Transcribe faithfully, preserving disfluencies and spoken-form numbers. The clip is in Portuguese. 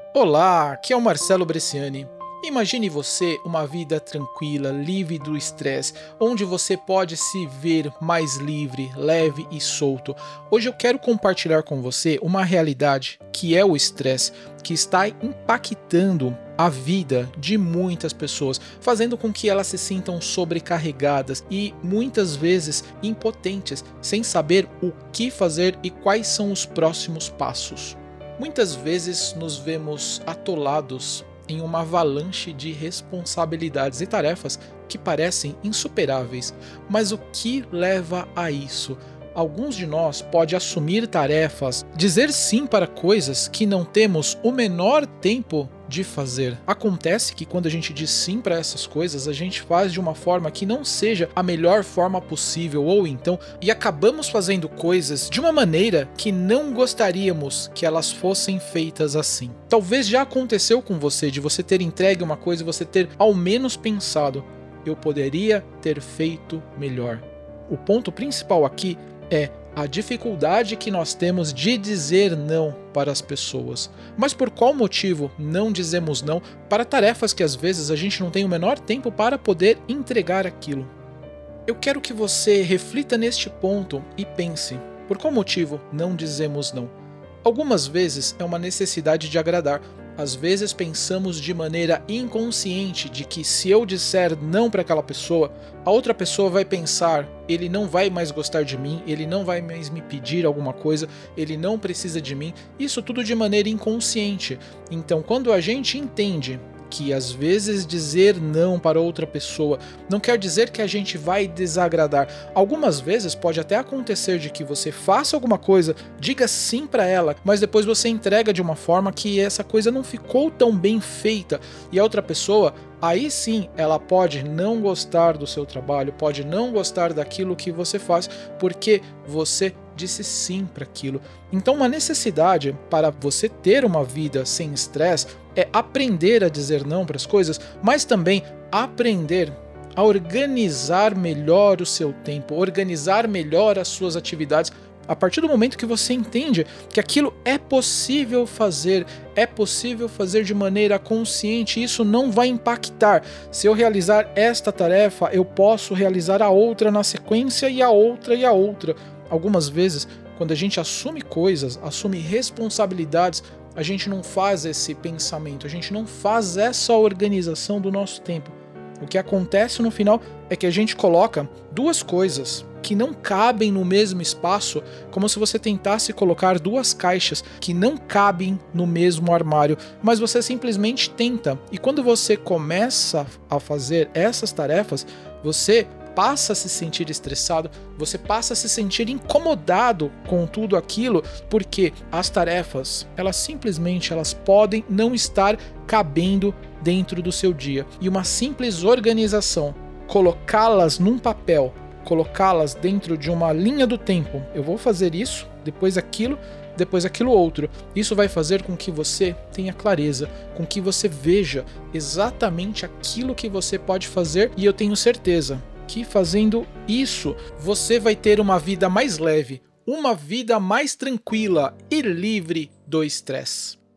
Olá, aqui é o Marcelo Bresciani. Imagine você uma vida tranquila, livre do estresse, onde você pode se ver mais livre, leve e solto. Hoje eu quero compartilhar com você uma realidade que é o estresse, que está impactando a vida de muitas pessoas, fazendo com que elas se sintam sobrecarregadas e muitas vezes impotentes, sem saber o que fazer e quais são os próximos passos. Muitas vezes nos vemos atolados em uma avalanche de responsabilidades e tarefas que parecem insuperáveis. Mas o que leva a isso? Alguns de nós podem assumir tarefas, dizer sim para coisas que não temos o menor tempo de fazer. Acontece que quando a gente diz sim para essas coisas, a gente faz de uma forma que não seja a melhor forma possível, ou então, e acabamos fazendo coisas de uma maneira que não gostaríamos que elas fossem feitas assim. Talvez já aconteceu com você, de você ter entregue uma coisa e você ter ao menos pensado, eu poderia ter feito melhor. O ponto principal aqui é a dificuldade que nós temos de dizer não para as pessoas. Mas por qual motivo não dizemos não para tarefas que às vezes a gente não tem o menor tempo para poder entregar aquilo? Eu quero que você reflita neste ponto e pense, por qual motivo não dizemos não? Algumas vezes é uma necessidade de agradar. Às vezes pensamos de maneira inconsciente de que se eu disser não para aquela pessoa, a outra pessoa vai pensar, ele não vai mais gostar de mim, ele não vai mais me pedir alguma coisa, ele não precisa de mim, isso tudo de maneira inconsciente. Então quando a gente entende que às vezes dizer não para outra pessoa não quer dizer que a gente vai desagradar. Algumas vezes pode até acontecer de que você faça alguma coisa, diga sim para ela, mas depois você entrega de uma forma que essa coisa não ficou tão bem feita e a outra pessoa, aí sim, ela pode não gostar do seu trabalho, pode não gostar daquilo que você faz, porque você disse sim para aquilo. Então uma necessidade para você ter uma vida sem estresse é aprender a dizer não para as coisas, mas também aprender a organizar melhor o seu tempo, organizar melhor as suas atividades. A partir do momento que você entende que aquilo é possível fazer, é possível fazer de maneira consciente, isso não vai impactar. Se eu realizar esta tarefa, eu posso realizar a outra na sequência e a outra e a outra. Algumas vezes, quando a gente assume coisas, assume responsabilidades, a gente não faz esse pensamento, a gente não faz essa organização do nosso tempo. O que acontece no final é que a gente coloca duas coisas que não cabem no mesmo espaço, como se você tentasse colocar duas caixas que não cabem no mesmo armário, mas você simplesmente tenta. E quando você começa a fazer essas tarefas, você passa a se sentir estressado, você passa a se sentir incomodado com tudo aquilo, porque as tarefas, elas simplesmente elas podem não estar cabendo dentro do seu dia. E uma simples organização, colocá-las num papel, colocá-las dentro de uma linha do tempo, eu vou fazer isso, depois aquilo, depois aquilo outro. Isso vai fazer com que você tenha clareza, com que você veja exatamente aquilo que você pode fazer, e eu tenho certeza que fazendo isso, você vai ter uma vida mais leve, uma vida mais tranquila e livre do estresse.